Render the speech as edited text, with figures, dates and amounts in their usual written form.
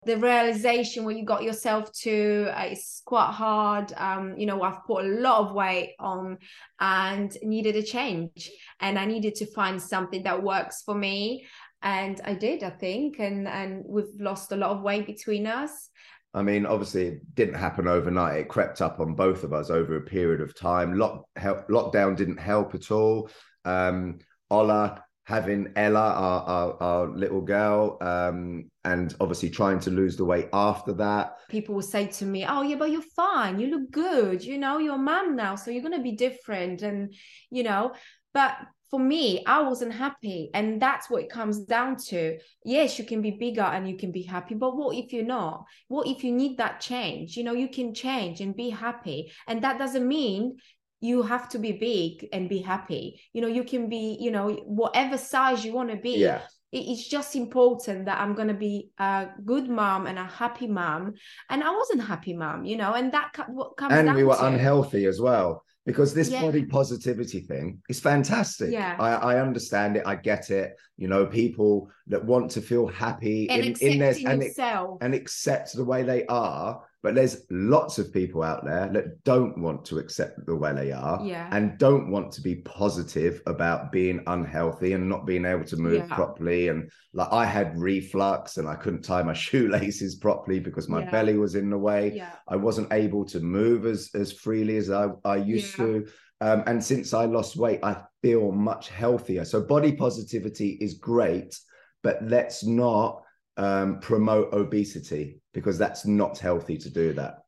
The realization where you got yourself to, it's quite hard. I've put a lot of weight on and needed a change, and I needed to find something that works for me. And I did, I think, and we've lost a lot of weight between us. I mean, obviously, it didn't happen overnight. It crept up on both of us over a period of time. Lockdown didn't help at all. Ola having Ella, our little girl, and obviously trying to lose the weight after that. People will say to me, "Oh, yeah, but you're fine. You look good. You're a mom now, so you're gonna be different." And but for me, I wasn't happy, and that's what it comes down to. Yes, you can be bigger and you can be happy, but what if you're not? What if you need that change? You can change and be happy, and that doesn't mean you have to be big and be happy. You can be, whatever size you want to be. Yeah. It's just important that I'm going to be a good mom and a happy mom. And I wasn't a happy mom, and that what comes And we down were to. unhealthy as well, because this Yeah. body positivity thing is fantastic. Yeah. I understand it. I get it. People that want to feel happy And in their accepting yourself. and accept the way they are. But there's lots of people out there that don't want to accept the way they are, Yeah. and don't want to be positive about being unhealthy and not being able to move Yeah. properly. And like, I had reflux and I couldn't tie my shoelaces properly because my Yeah. belly was in the way. Yeah. I wasn't able to move as freely as I used Yeah. to. And since I lost weight, I feel much healthier. So body positivity is great, but let's not promote obesity, because that's not healthy to do that.